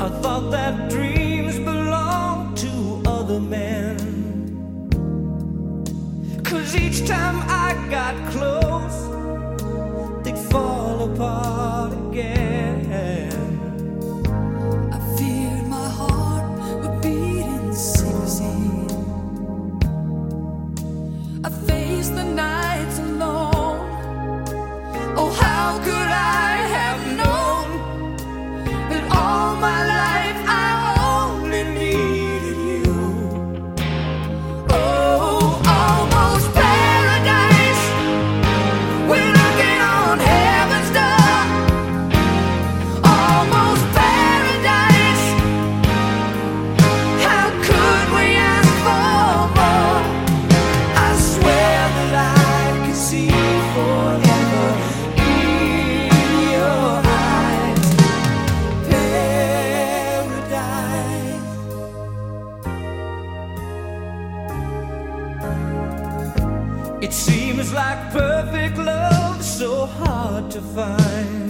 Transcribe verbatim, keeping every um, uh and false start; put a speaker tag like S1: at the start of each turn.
S1: I thought that dreams belonged to other men. 'Cause each time I got close, they'd fall apart again.
S2: I feared my heart would beat in secrecy. I faced the nights alone. Oh, how could I have known that all my life I only needed you? Oh, almost paradise. We're knocking on heaven's door. Almost paradise. How could we ask for more? I swear that I could see forever in your eyes. Paradise.
S1: It seems like perfect love so hard to find.